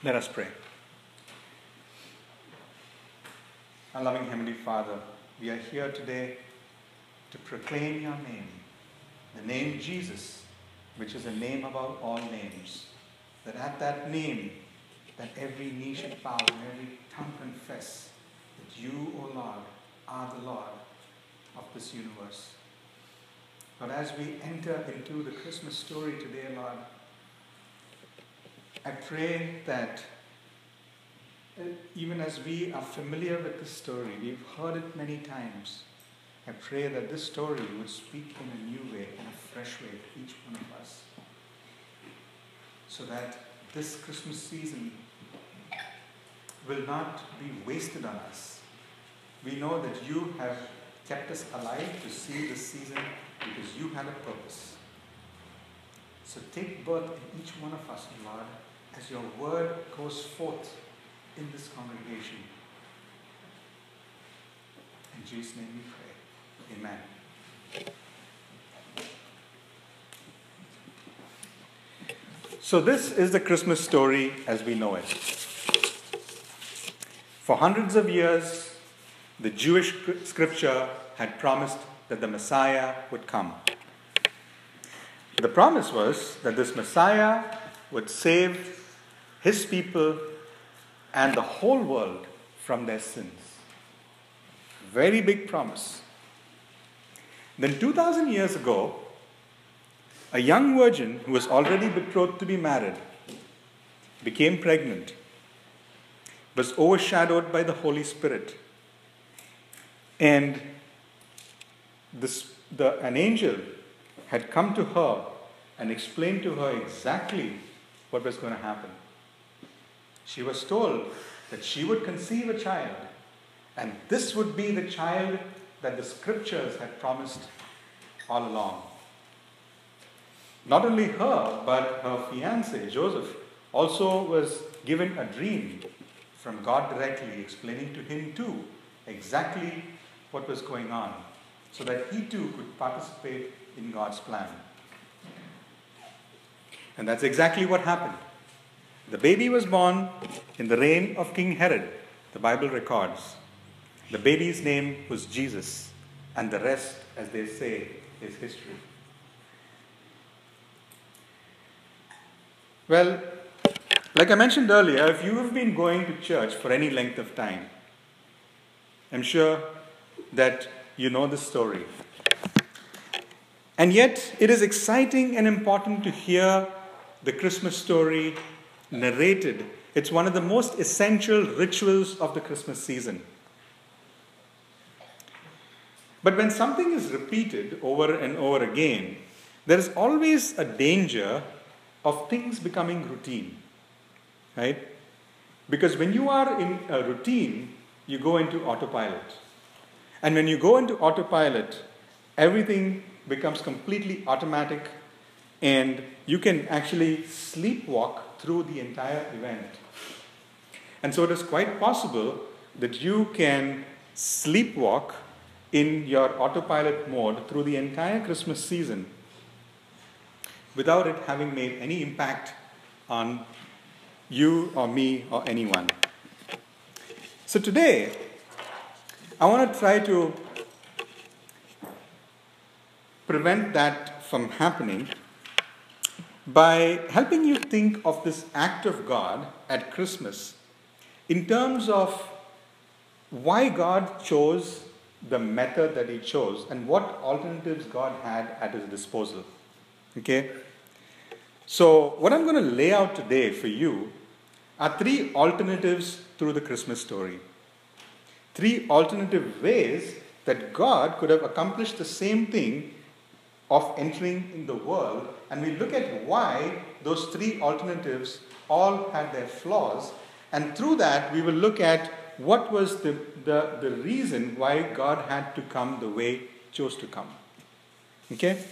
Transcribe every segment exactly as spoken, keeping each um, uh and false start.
Let us pray. Our loving Heavenly Father, we are here today to proclaim your name, the name Jesus, which is a name above all names, that at that name, that every knee should bow and every tongue confess that you, O Lord, are the Lord of this universe. But as we enter into the Christmas story today, Lord, I pray that even as we are familiar with this story, we've heard it many times, I pray that this story would speak in a new way, in a fresh way to each one of us, so that this Christmas season will not be wasted on us. We know that you have kept us alive to see this season because you had a purpose. So take birth in each one of us, Lord, as your word goes forth in this congregation. In Jesus' name we pray. Amen. So this is the Christmas story as we know it. For hundreds of years, the Jewish scripture had promised that the Messiah would come. The promise was that this Messiah would save his people and the whole world from their sins. Very big promise. Then two thousand years ago, a young virgin who was already betrothed to be married became pregnant, was overshadowed by the Holy Spirit. And this, the, an angel had come to her and explained to her exactly what was going to happen. She was told that she would conceive a child, and this would be the child that the scriptures had promised all along. Not only her, but her fiancé, Joseph, also was given a dream from God directly, explaining to him too exactly what was going on, so that he too could participate in God's plan. And that's exactly what happened. The baby was born in the reign of King Herod, the Bible records. The baby's name was Jesus, and the rest, as they say, is history. Well, like I mentioned earlier, if you have been going to church for any length of time, I'm sure that you know the story. And yet, it is exciting and important to hear the Christmas story narrated. It's one of the most essential rituals of the Christmas season. But when something is repeated over and over again, there is always a danger of things becoming routine, right? Because when you are in a routine, you go into autopilot. And when you go into autopilot, everything becomes completely automatic, and you can actually sleepwalk through the entire event. And so it is quite possible that you can sleepwalk in your autopilot mode through the entire Christmas season without it having made any impact on you or me or anyone. So today, I want to try to prevent that from happening by helping you think of this act of God at Christmas in terms of why God chose the method that he chose and what alternatives God had at his disposal. Okay? So what I'm going to lay out today for you are three alternatives through the Christmas story. Three alternative ways that God could have accomplished the same thing of entering in the world, and we look at why those three alternatives all had their flaws, and through that we will look at what was the, the, the reason why God had to come the way he chose to come. Okay?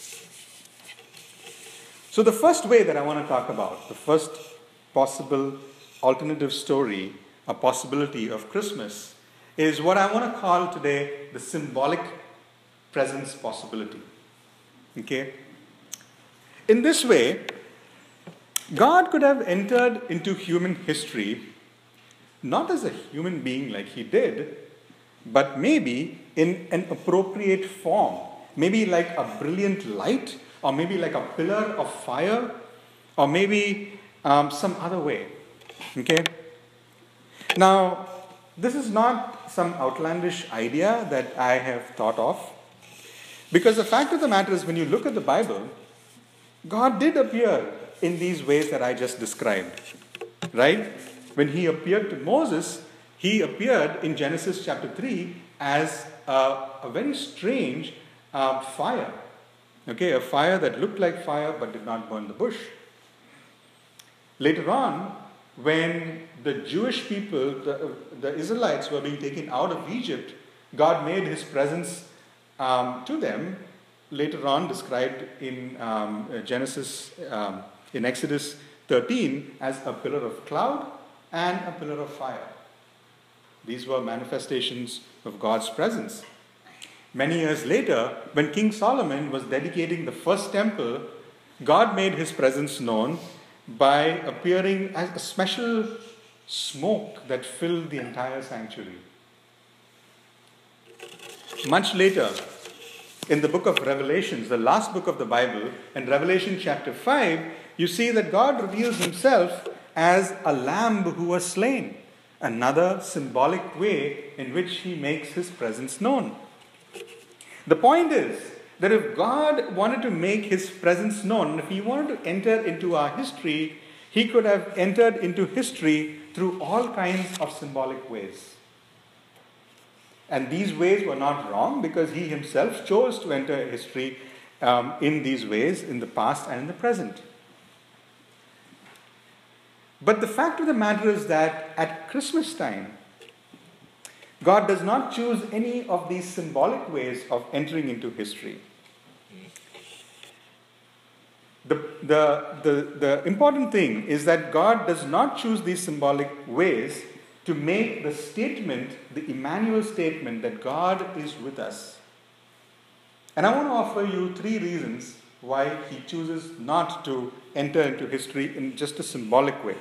So the first way that I want to talk about, the first possible alternative story, a possibility of Christmas, is what I want to call today the symbolic presence possibility. Okay? In this way, God could have entered into human history not as a human being like he did, but maybe in an appropriate form. Maybe like a brilliant light, or maybe like a pillar of fire, or maybe um, some other way. Okay? Now, this is not some outlandish idea that I have thought of, because the fact of the matter is, when you look at the Bible, God did appear in these ways that I just described. Right? When he appeared to Moses, he appeared in Genesis chapter three as a, a very strange uh, fire. Okay, a fire that looked like fire but did not burn the bush. Later on, when the Jewish people, the, the Israelites, were being taken out of Egypt, God made his presence um, to them, later on described in um, Genesis, um, in Exodus thirteen, as a pillar of cloud and a pillar of fire. These were manifestations of God's presence. Many years later, when King Solomon was dedicating the first temple, God made his presence known by appearing as a special smoke that filled the entire sanctuary. Much later, in the book of Revelations, the last book of the Bible, in Revelation chapter five, you see that God reveals himself as a lamb who was slain. Another symbolic way in which he makes his presence known. The point is that if God wanted to make his presence known, if he wanted to enter into our history, he could have entered into history through all kinds of symbolic ways. And these ways were not wrong, because he himself chose to enter history um, in these ways in the past and in the present. But the fact of the matter is that at Christmas time, God does not choose any of these symbolic ways of entering into history. The, the, the, the important thing is that God does not choose these symbolic ways to make the statement, the Emmanuel statement, that God is with us. And I want to offer you three reasons why he chooses not to enter into history in just a symbolic way.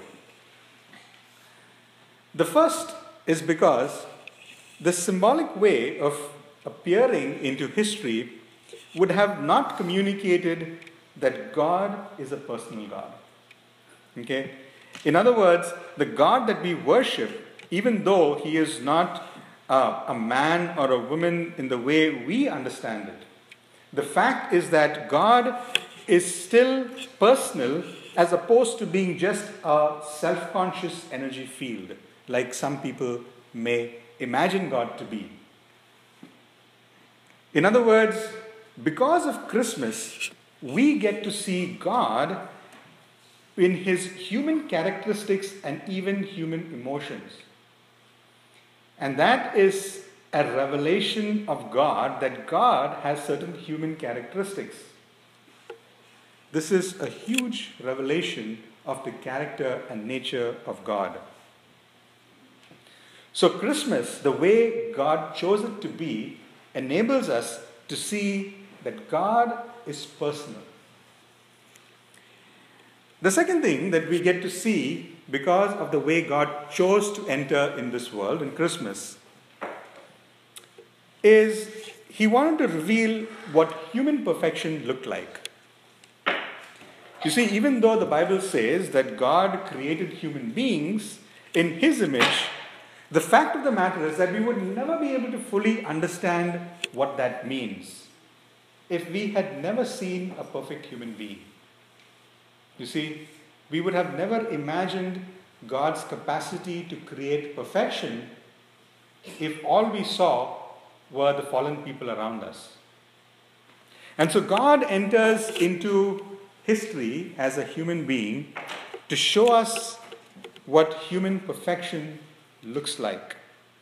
The first is because the symbolic way of appearing into history would have not communicated that God is a personal God. Okay? In other words, the God that we worship, even though he is not uh, a man or a woman in the way we understand it, the fact is that God is still personal, as opposed to being just a self-conscious energy field, like some people may imagine God to be. In other words, because of Christmas, we get to see God in his human characteristics and even human emotions. And that is a revelation of God, that God has certain human characteristics. This is a huge revelation of the character and nature of God. So Christmas, the way God chose it to be, enables us to see that God is personal. The second thing that we get to see, because of the way God chose to enter in this world in Christmas, is he wanted to reveal what human perfection looked like. You see, even though the Bible says that God created human beings in his image, the fact of the matter is that we would never be able to fully understand what that means if we had never seen a perfect human being. You see, we would have never imagined God's capacity to create perfection if all we saw were the fallen people around us. And so God enters into history as a human being to show us what human perfection looks like.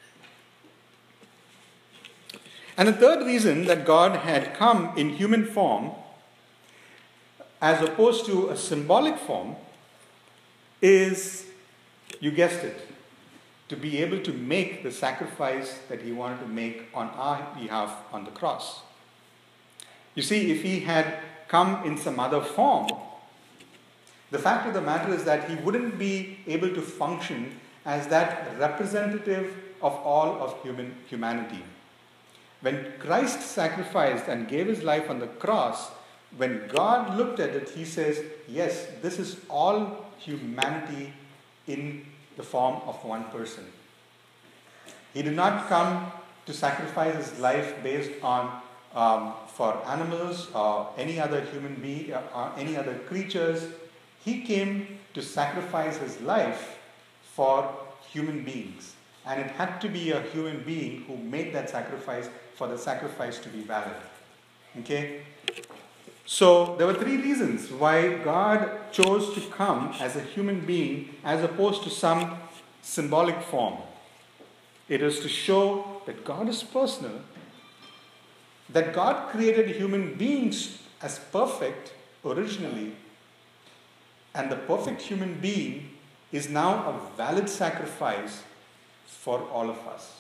And the third reason that God had come in human form, as opposed to a symbolic form, is, you guessed it, to be able to make the sacrifice that he wanted to make on our behalf on the cross. You see, if he had come in some other form, The fact of the matter is that he wouldn't be able to function as that representative of all of human humanity. When Christ sacrificed and gave his life on the cross, when God looked at it, he says, yes, this is all humanity in the form of one person. He did not come to sacrifice his life based on um, for animals or any other human being or any other creatures. He came to sacrifice his life for human beings. And it had to be a human being who made that sacrifice for the sacrifice to be valid. Okay? So there were three reasons why God chose to come as a human being as opposed to some symbolic form. It is to show that God is personal, that God created human beings as perfect originally, and the perfect human being is now a valid sacrifice for all of us.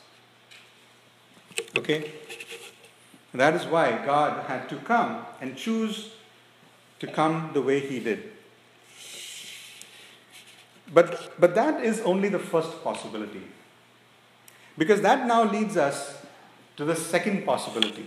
Okay? That is why God had to come and choose to come the way he did. But, but that is only the first possibility. Because that now leads us to the second possibility.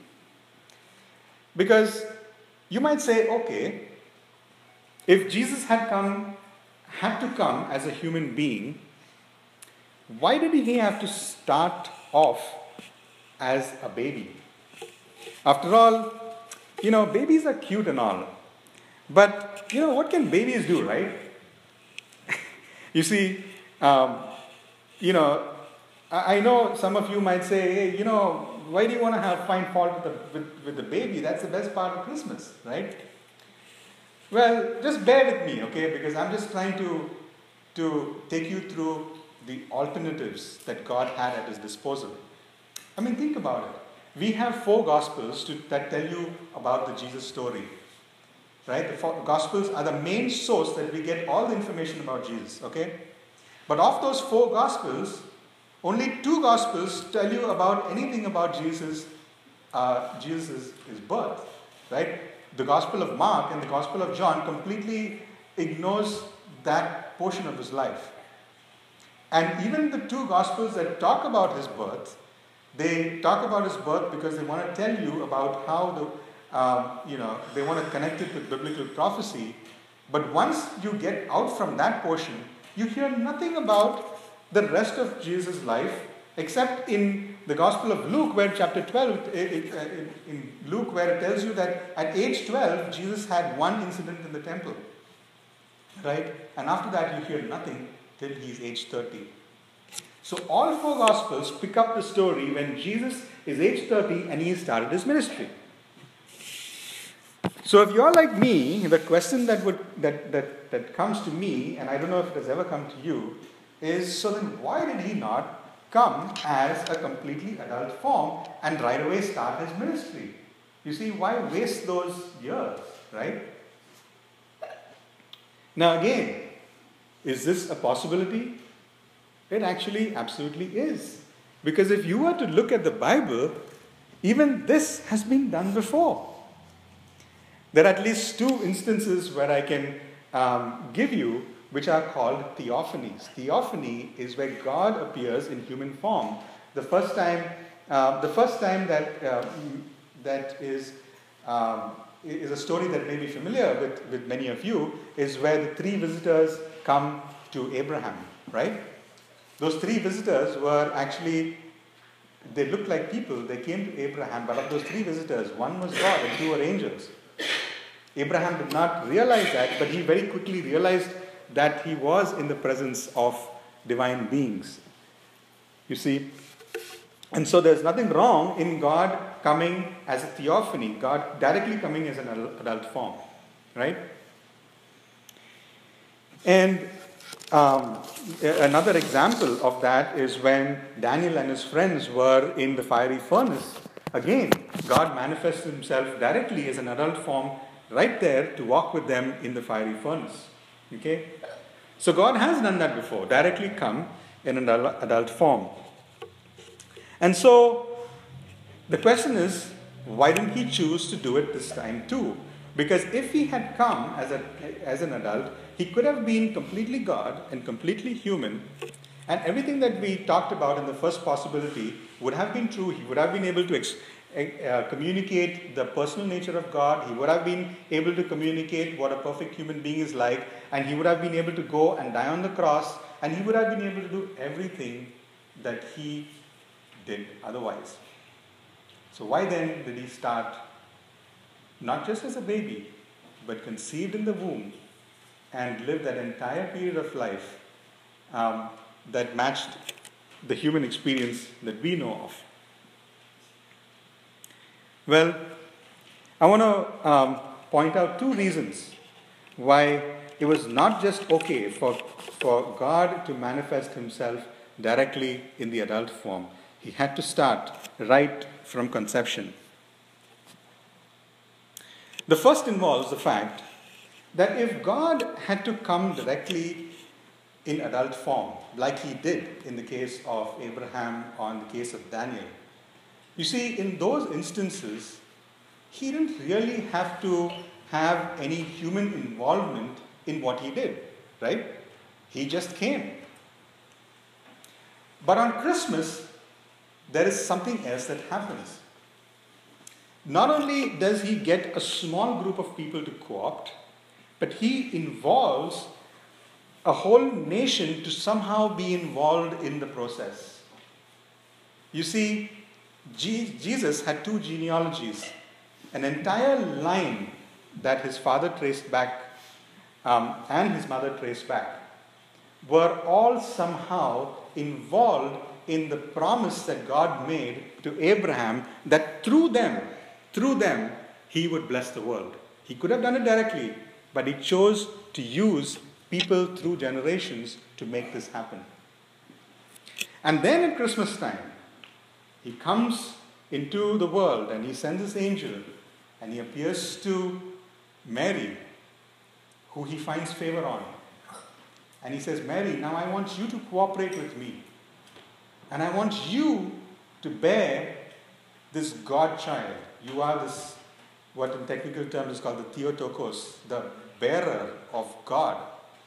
Because you might say, okay, if Jesus had come, had to come as a human being, why did he have to start off as a baby? After all, you know, babies are cute and all. But, you know, what can babies do, right? You see, um, you know, I, I know some of you might say, hey, you know, why do you want to have find fault with the, with, with the baby? That's the best part of Christmas, right? Well, just bear with me, okay? Because I'm just trying to, to take you through the alternatives that God had at his disposal. I mean, think about it. We have four Gospels to, that tell you about the Jesus story. Right? The four Gospels are the main source that we get all the information about Jesus. Okay? But of those four Gospels, only two Gospels tell you about anything about Jesus' uh, Jesus' his birth. Right? The Gospel of Mark and the Gospel of John completely ignores that portion of his life. And even the two Gospels that talk about his birth, they talk about his birth because they want to tell you about how the, um, you know, they want to connect it with biblical prophecy. But once you get out from that portion, you hear nothing about the rest of Jesus' life, except in the Gospel of Luke, where chapter twelve, it, it, uh, in Luke, where it tells you that at age twelve, Jesus had one incident in the temple. Right? And after that, you hear nothing till he's age thirty. So all four Gospels pick up the story when Jesus is age thirty and he started his ministry. So if you're like me, the question that would that, that, that comes to me, and I don't know if it has ever come to you, is so then why did he not come as a completely adult form and right away start his ministry? You see, why waste those years, right? Now again, is this a possibility? It actually absolutely is. Because if you were to look at the Bible, even this has been done before. There are at least two instances where I can um, give you which are called theophanies. Theophany is where God appears in human form. The first time, uh, the first time that uh, that is um, is a story that may be familiar with, with many of you, is where the three visitors come to Abraham, right? Those three visitors were actually, they looked like people. They came to Abraham, but of those three visitors, one was God and two were angels. Abraham did not realize that, but he very quickly realized that he was in the presence of divine beings. You see? And so there's nothing wrong in God coming as a theophany, God directly coming as an adult form, right? And um, another example of that is when Daniel and his friends were in the fiery furnace. Again, God manifested himself directly as an adult form right there to walk with them in the fiery furnace. Okay? So God has done that before, directly come in an adult form. And so the question is, why didn't he choose to do it this time too? Because if he had come as, a, as an adult, he could have been completely God and completely human, and everything that we talked about in the first possibility would have been true. He would have been able to ex- uh, communicate the personal nature of God. He would have been able to communicate what a perfect human being is like, and he would have been able to go and die on the cross, and he would have been able to do everything that he did otherwise. So why then did he start not just as a baby, but conceived in the womb and lived that entire period of life um, that matched the human experience that we know of? Well, I want to um, point out two reasons why it was not just okay for, for God to manifest himself directly in the adult form. He had to start right from conception. The first involves the fact that if God had to come directly in adult form, like he did in the case of Abraham or in the case of Daniel, you see, in those instances, he didn't really have to have any human involvement in what he did, right? He just came. But on Christmas, there is something else that happens. Not only does he get a small group of people to co-opt, but he involves a whole nation to somehow be involved in the process. You see, Jesus had two genealogies, an entire line that his father traced back um, and his mother traced back were all somehow involved in the promise that God made to Abraham that through them, through them, he would bless the world. He could have done it directly, but he chose to use people through generations to make this happen. And then at Christmas time, he comes into the world and he sends his angel and he appears to Mary, who he finds favor on. And he says, Mary, now I want you to cooperate with me. And I want you to bear this God child. You are this, what in technical terms is called the Theotokos, the bearer of God.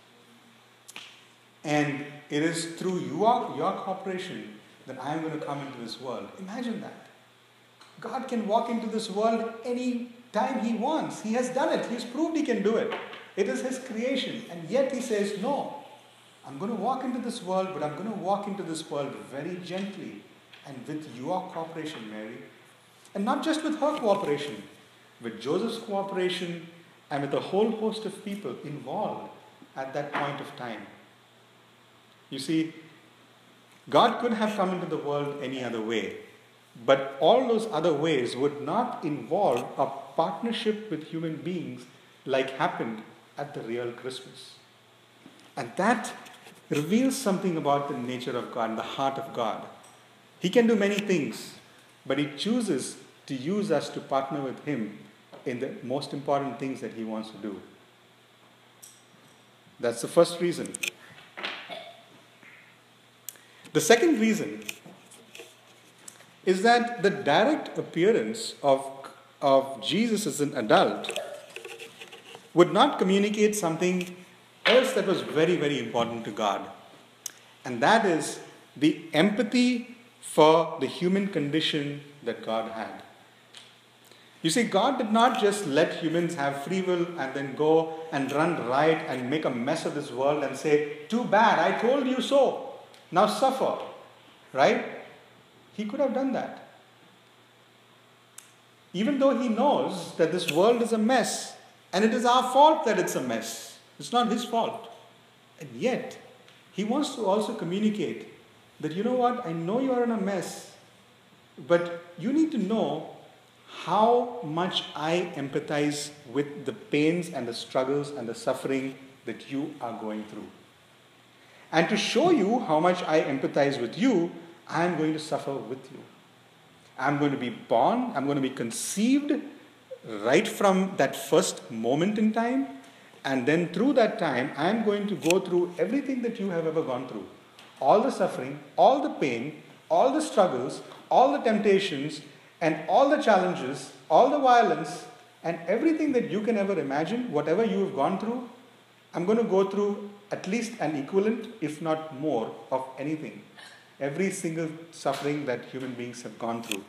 And it is through your, your cooperation that I am going to come into this world. Imagine that. God can walk into this world any time he wants. He has done it. He's proved he can do it. It is his creation. And yet he says, no, I'm going to walk into this world, but I'm going to walk into this world very gently and with your cooperation, Mary. And not just with her cooperation, with Joseph's cooperation and with a whole host of people involved at that point of time. You see, God could have come into the world any other way, but all those other ways would not involve a partnership with human beings like happened at the real Christmas. And that reveals something about the nature of God and the heart of God. He can do many things, but he chooses to use us to partner with him in the most important things that he wants to do. That's the first reason. The second reason is that the direct appearance of, of Jesus as an adult would not communicate something else that was very, very important to God. And that is the empathy for the human condition that God had. You see, God did not just let humans have free will and then go and run riot and make a mess of this world and say, too bad, I told you so. Now suffer, right? He could have done that. Even though he knows that this world is a mess, and it is our fault that it's a mess. It's not his fault. And yet, he wants to also communicate that, you know what, I know you are in a mess, but you need to know how much I empathize with the pains and the struggles and the suffering that you are going through. And to show you how much I empathize with you, I am going to suffer with you. I'm going to be born, I'm going to be conceived right from that first moment in time, and then through that time, I'm going to go through everything that you have ever gone through. All the suffering, all the pain, all the struggles, all the temptations, and all the challenges, all the violence, And everything that you can ever imagine, whatever you have gone through, I'm going to go through at least an equivalent, if not more, of anything. Every single suffering that human beings have gone through.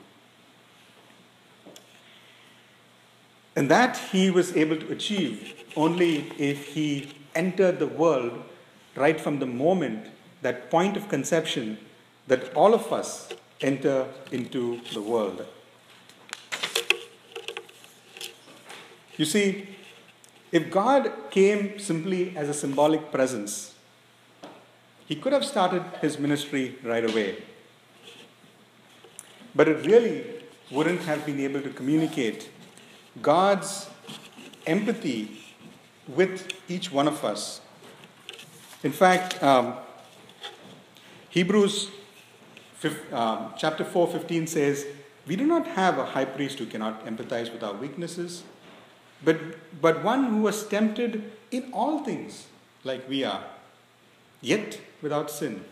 And that he was able to achieve only if he entered the world right from the moment, that point of conception, that all of us enter into the world. You see, if God came simply as a symbolic presence, he could have started his ministry right away. But it really wouldn't have been able to communicate God's empathy with each one of us. In fact, um, Hebrews uh, chapter four fifteen says, we do not have a high priest who cannot empathize with our weaknesses, but, but one who was tempted in all things like we are, yet without sin.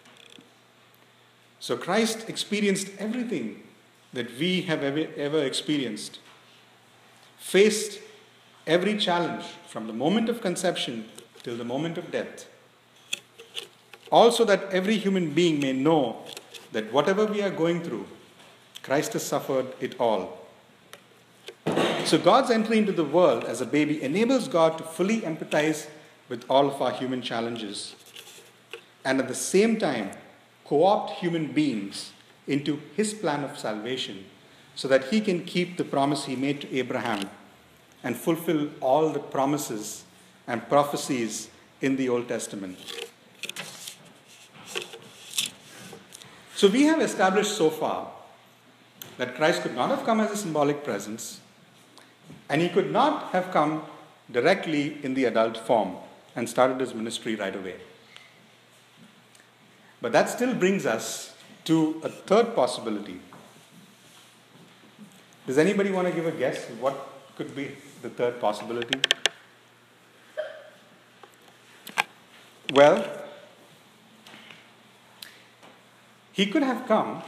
So Christ experienced everything that we have ever, ever experienced, faced every challenge from the moment of conception till the moment of death. Also that every human being may know that whatever we are going through, Christ has suffered it all. So God's entry into the world as a baby enables God to fully empathize with all of our human challenges, and at the same time co-opt human beings into his plan of salvation so that he can keep the promise he made to Abraham and fulfill all the promises and prophecies in the Old Testament. So we have established so far that Christ could not have come as a symbolic presence, and he could not have come directly in the adult form and started his ministry right away. But that still brings us to a third possibility. Does anybody want to give a guess what could be the third possibility? Well, he could have come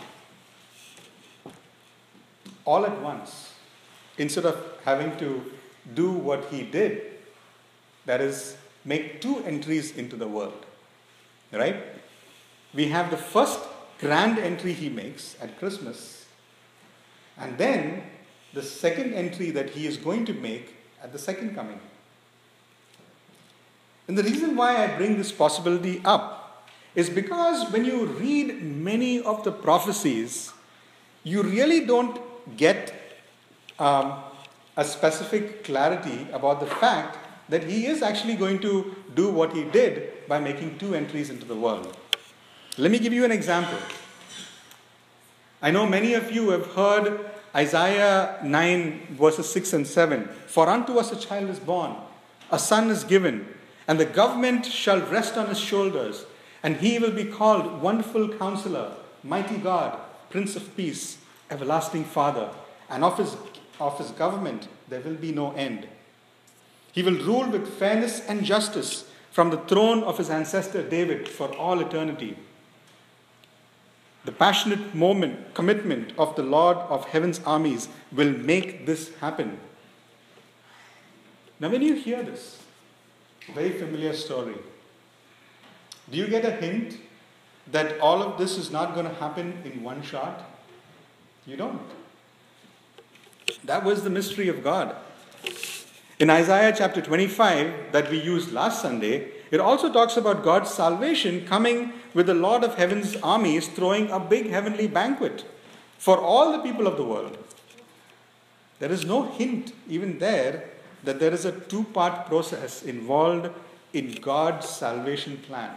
all at once instead of having to do what he did, that is, make two entries into the world. Right? We have the first grand entry he makes at Christmas, and then the second entry that he is going to make at the second coming. And the reason why I bring this possibility up is because when you read many of the prophecies, you really don't get um, a specific clarity about the fact that he is actually going to do what he did by making two entries into the world. Let me give you an example. I know many of you have heard Isaiah nine verses six and seven. For unto us a child is born, a son is given, and the government shall rest on his shoulders, and he will be called Wonderful Counselor, Mighty God, Prince of Peace, Everlasting Father, and of his, of his government there will be no end. He will rule with fairness and justice from the throne of his ancestor David for all eternity. The passionate moment, commitment of the Lord of heaven's armies will make this happen. Now when you hear this, very familiar story, do you get a hint that all of this is not going to happen in one shot? You don't. That was the mystery of God. In Isaiah chapter twenty-five that we used last Sunday, it also talks about God's salvation coming with the Lord of heaven's armies throwing a big heavenly banquet for all the people of the world. There is no hint even there that there is a two-part process involved in God's salvation plan.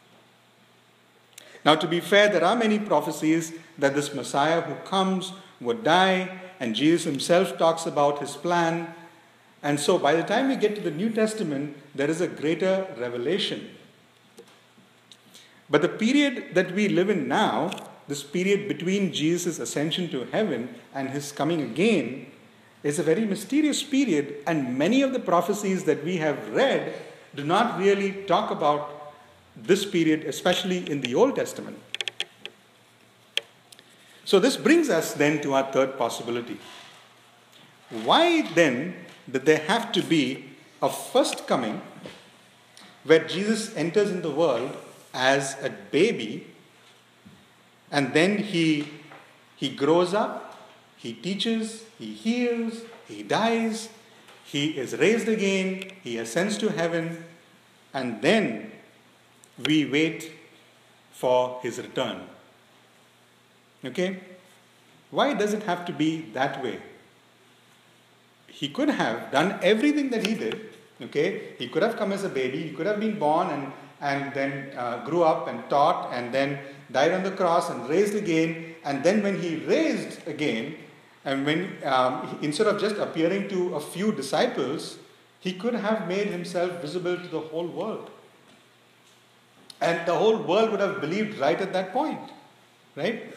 Now, to be fair, there are many prophecies that this Messiah who comes would die, and Jesus himself talks about his plan. And so by the time we get to the New Testament, there is a greater revelation. But the period that we live in now, this period between Jesus' ascension to heaven and his coming again, is a very mysterious period, and many of the prophecies that we have read do not really talk about this period, especially in the Old Testament. So this brings us then to our third possibility. Why then did there have to be a first coming where Jesus enters in the world as a baby, and then he, he grows up, he teaches, he heals, he dies, he is raised again, he ascends to heaven, and then we wait for his return? Okay? Why does it have to be that way? He could have done everything that he did. Okay? He could have come as a baby, he could have been born and, and then uh, grew up and taught and then died on the cross and raised again. And then when he raised again, and when um, instead of just appearing to a few disciples, he could have made himself visible to the whole world. And the whole world would have believed right at that point. Right?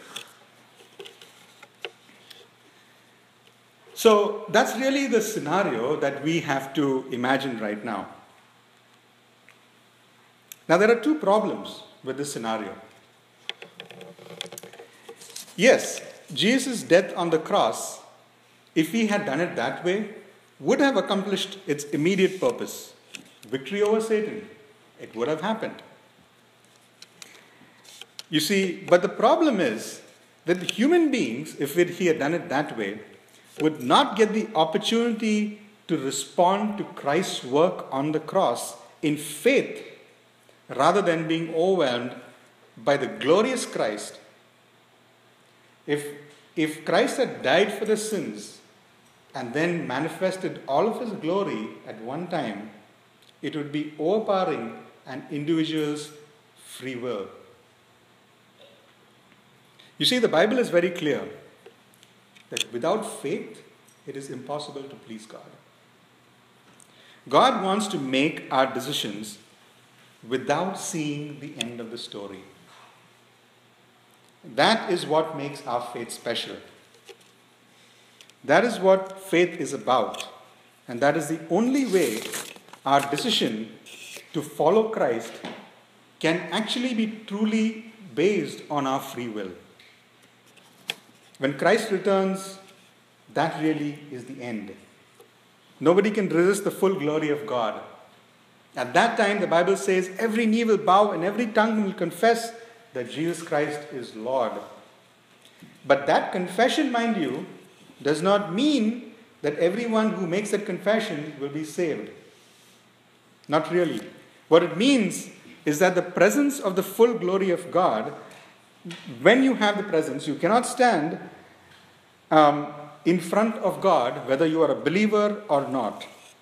So that's really the scenario that we have to imagine right now. Now there are two problems with this scenario. Yes, Jesus' death on the cross, if he had done it that way, would have accomplished its immediate purpose. Victory over Satan. It would have happened. You see, but the problem is that the human beings, if it, he had done it that way, would not get the opportunity to respond to Christ's work on the cross in faith, rather than being overwhelmed by the glorious Christ. If, if Christ had died for the sins and then manifested all of his glory at one time, it would be overpowering an individual's free will. You see, the Bible is very clear that without faith, it is impossible to please God. God wants to make our decisions without seeing the end of the story. That is what makes our faith special. That is what faith is about. And that is the only way our decision to follow Christ can actually be truly based on our free will. When Christ returns, that really is the end. Nobody can resist the full glory of God. At that time, the Bible says, every knee will bow and every tongue will confess that Jesus Christ is Lord. But that confession, mind you, does not mean that everyone who makes that confession will be saved. Not really. What it means is that the presence of the full glory of God, when you have the presence, you cannot stand um, in front of God, whether you are a believer or not.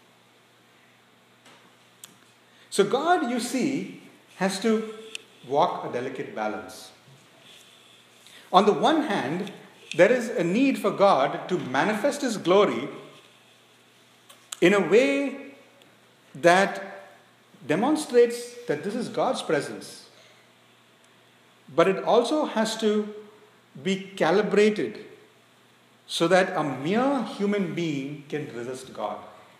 So God, you see, has to walk a delicate balance. On the one hand, there is a need for God to manifest his glory in a way that demonstrates that this is God's presence. But it also has to be calibrated so that a mere human being can resist God.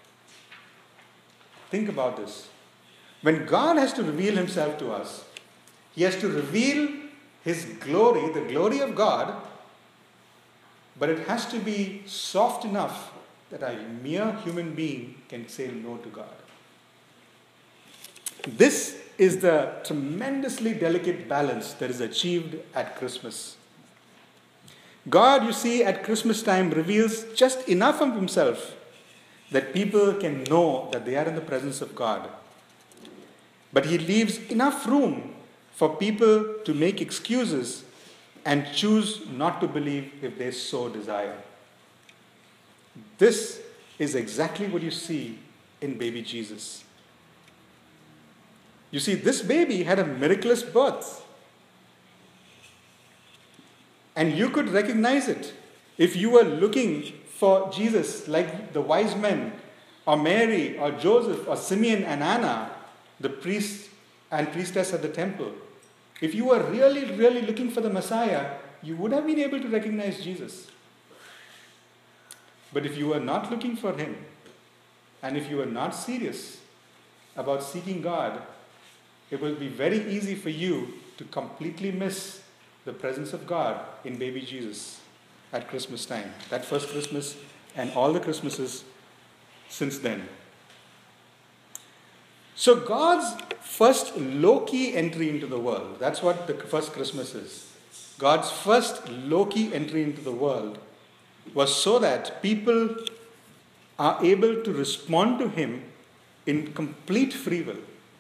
Think about this. When God has to reveal himself to us, he has to reveal his glory, the glory of God, but it has to be soft enough that a mere human being can say no to God. This is the tremendously delicate balance that is achieved at Christmas. God, you see, at Christmas time reveals just enough of himself that people can know that they are in the presence of God. But he leaves enough room for people to make excuses and choose not to believe if they so desire. This is exactly what you see in baby Jesus. You see, this baby had a miraculous birth. And you could recognize it if you were looking for Jesus like the wise men, or Mary, or Joseph, or Simeon and Anna, the priest and priestess at the temple. If you were really, really looking for the Messiah, you would have been able to recognize Jesus. But if you were not looking for him, and if you were not serious about seeking God, it will be very easy for you to completely miss the presence of God in baby Jesus at Christmas time. That first Christmas and all the Christmases since then. So God's first low-key entry into the world, that's what the first Christmas is. God's first low-key entry into the world was so that people are able to respond to him in complete free will.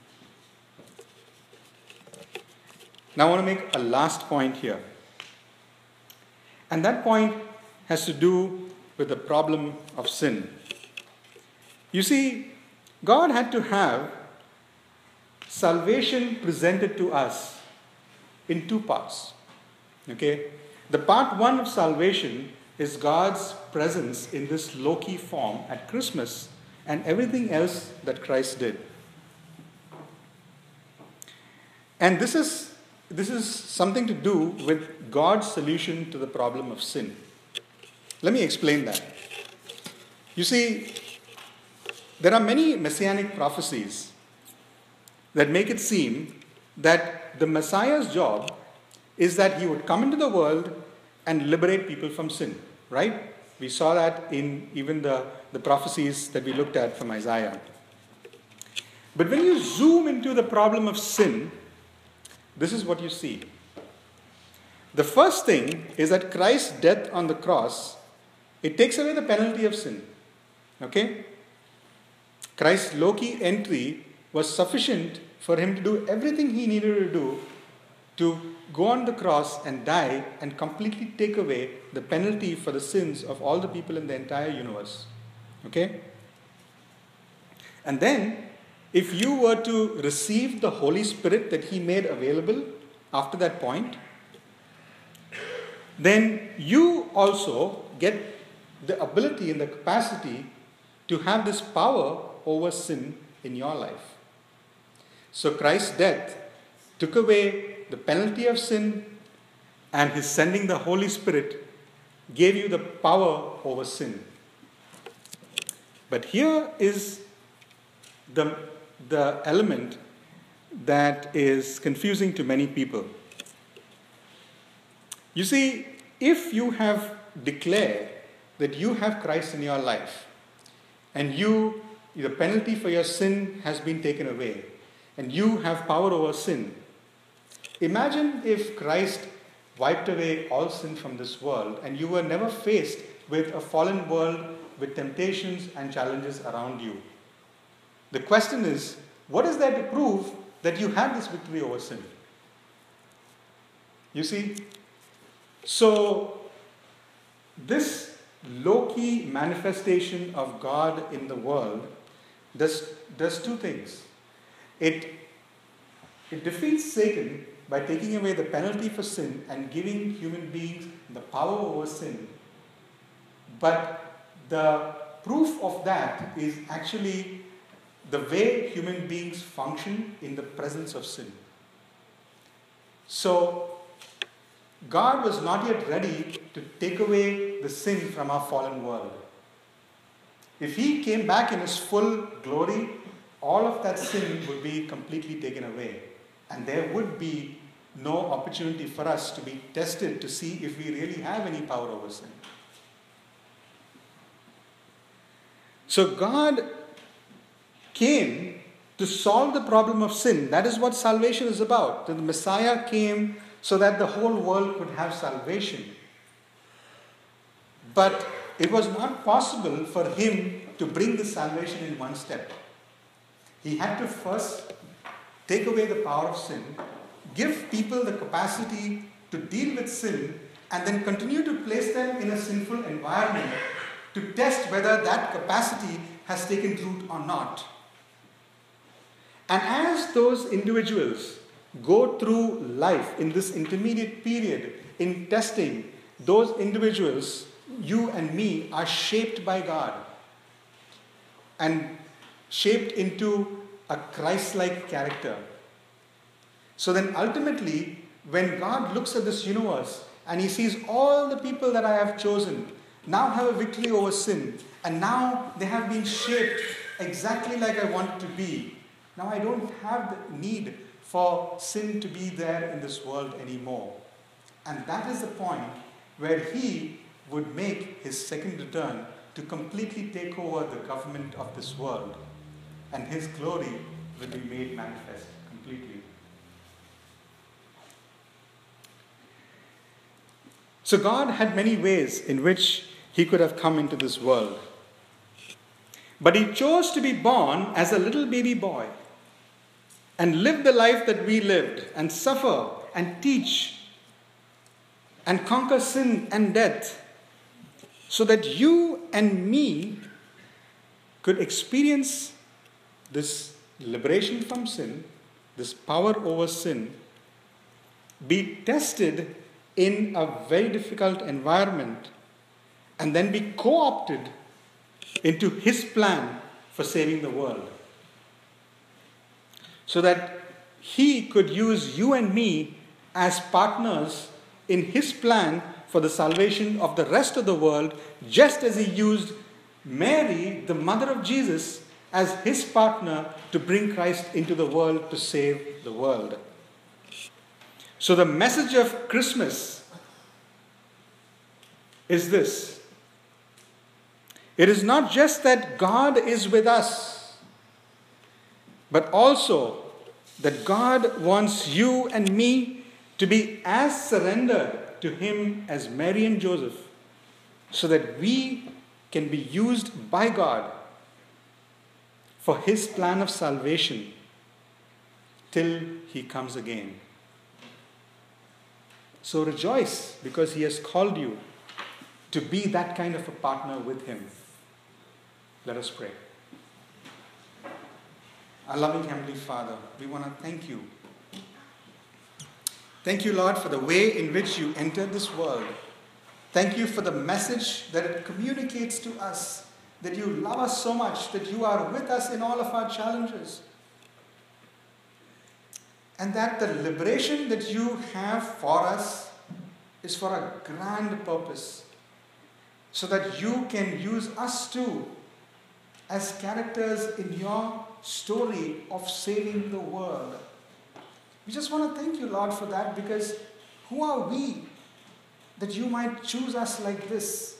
Now I want to make a last point here. And that point has to do with the problem of sin. You see, God had to have salvation presented to us in two parts. Okay? The part one of salvation is God's presence in this low-key form at Christmas and everything else that Christ did. And this is this is something to do with God's solution to the problem of sin. Let me explain that. You see, there are many messianic prophecies that make it seem that the Messiah's job is that he would come into the world and liberate people from sin, right? We saw that in even the, the prophecies that we looked at from Isaiah. But when you zoom into the problem of sin, this is what you see. The first thing is that Christ's death on the cross, it takes away the penalty of sin. Okay? Christ's low-key entry was sufficient for him to do everything he needed to do to go on the cross and die and completely take away the penalty for the sins of all the people in the entire universe. Okay? And then, if you were to receive the Holy Spirit that he made available after that point, then you also get the ability and the capacity to have this power over sin in your life. So Christ's death took away the penalty of sin, and his sending the Holy Spirit gave you the power over sin. But here is the, the element that is confusing to many people. You see, if you have declared that you have Christ in your life, and you, the penalty for your sin has been taken away, and you have power over sin, imagine if Christ wiped away all sin from this world and you were never faced with a fallen world with temptations and challenges around you. The question is, what is there to prove that you have this victory over sin? You see? So, this low-key manifestation of God in the world does, does two things. It, it defeats Satan by taking away the penalty for sin and giving human beings the power over sin. But the proof of that is actually the way human beings function in the presence of sin. So, God was not yet ready to take away the sin from our fallen world. If he came back in his full glory, all of that sin would be completely taken away. And there would be no opportunity for us to be tested to see if we really have any power over sin. So God came to solve the problem of sin. That is what salvation is about. The Messiah came so that the whole world could have salvation. But it was not possible for him to bring the salvation in one step. He had to first take away the power of sin, give people the capacity to deal with sin, and then continue to place them in a sinful environment to test whether that capacity has taken root or not. And as those individuals go through life in this intermediate period in testing, those individuals, you and me, are shaped by God and shaped into a Christ-like character. So then ultimately, when God looks at this universe and he sees all the people that I have chosen now have a victory over sin, and now they have been shaped exactly like I want it to be, now I don't have the need for sin to be there in this world anymore. And that is the point where he would make his second return to completely take over the government of this world, and his glory will be made manifest completely. So God had many ways in which he could have come into this world. But he chose to be born as a little baby boy and live the life that we lived and suffer and teach and conquer sin and death so that you and me could experience this liberation from sin, this power over sin, be tested in a very difficult environment, and then be co-opted into his plan for saving the world. So that he could use you and me as partners in his plan for the salvation of the rest of the world, just as he used Mary, the mother of Jesus, as his partner to bring Christ into the world to save the world. So the message of Christmas is this. It is not just that God is with us, but also that God wants you and me to be as surrendered to him as Mary and Joseph, so that we can be used by God for his plan of salvation till he comes again. So rejoice, because he has called you to be that kind of a partner with him. Let us pray. Our loving Heavenly Father, we want to thank you. Thank you, Lord, for the way in which you entered this world. Thank you for the message that it communicates to us, that you love us so much, that you are with us in all of our challenges. And that the liberation that you have for us is for a grand purpose, so that you can use us too as characters in your story of saving the world. We just want to thank you, Lord, for that, because who are we that you might choose us like this?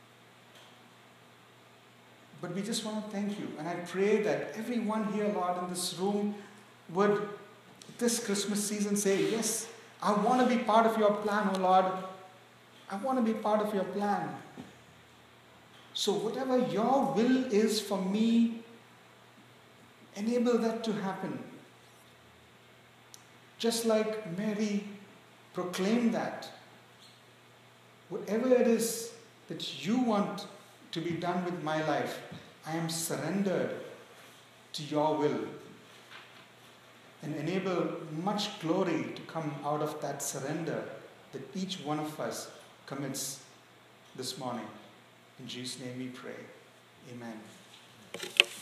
But we just want to thank you. And I pray that everyone here, Lord, in this room would this Christmas season say, yes, I want to be part of your plan, oh Lord. I want to be part of your plan. So whatever your will is for me, enable that to happen. Just like Mary proclaimed that. Whatever it is that you want to be done with my life, I am surrendered to your will. And enable much glory to come out of that surrender that each one of us commits this morning. In Jesus' name we pray. Amen.